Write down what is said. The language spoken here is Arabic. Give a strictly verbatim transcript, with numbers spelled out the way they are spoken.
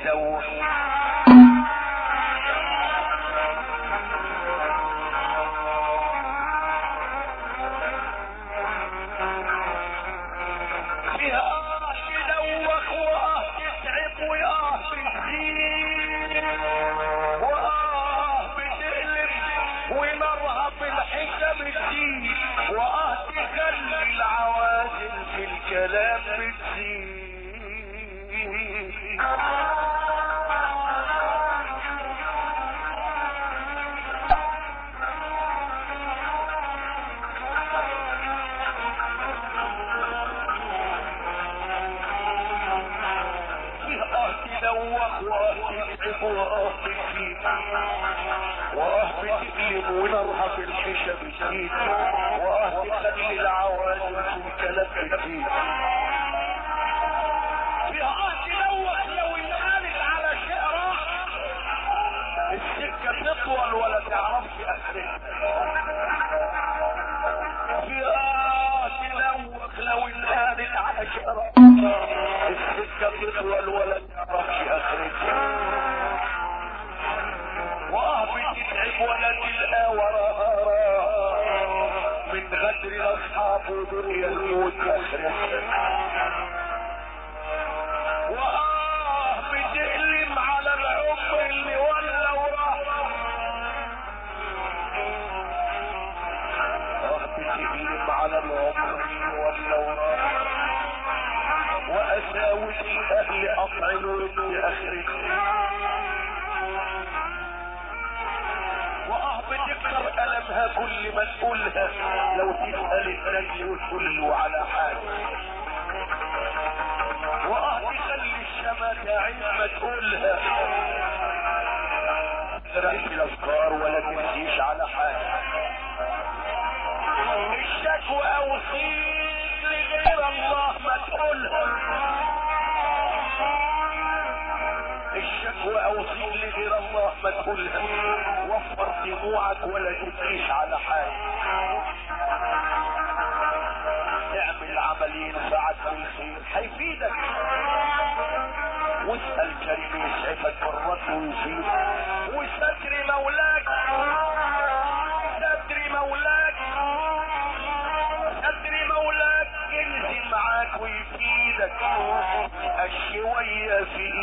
تدور كلام بتزيد تدوخ واه تتعب واه تزيد واه بتقلب ونرها في الحشا بتزيد واه تخلي العوازل في الكلام بتزيد فيها اه تدوخ لو انقالت على شيء راح السكة تطول ولا تعرفش اخرها فيها اه تدوخ لو انقالت على شيء راح السكة تطول ولا تعرفش اخرها واه بتتعب ولا تلقى وراها راه من غدر الاصحاب ودنيا الموت اخرها واه بتقلم على العمر اللي ولا وراح واه بتقلم على العمر اللي ولا وراح واساوي الاهل قطع الود اخرها واه بتكسر ألمها كل ما تقولها لو تسأل الناس وتقول له على حال واه تخلي الشماتة عين ما تقولها ترقش الأفكار ولا تمشيش على حال الشكوى أوصيك لغير الله ما تقولها الشكوى اوصيل لغير الله ما تقولها وفر دموعك ولا تبكيش على حال اعمل عمل ينفعك ويصير هيفيدك واسأل كريم يسعفك بالرد ويزيد وستر مولاك ستر مولاك ستر مولاك ينزل معاك ويفيدك الشوية في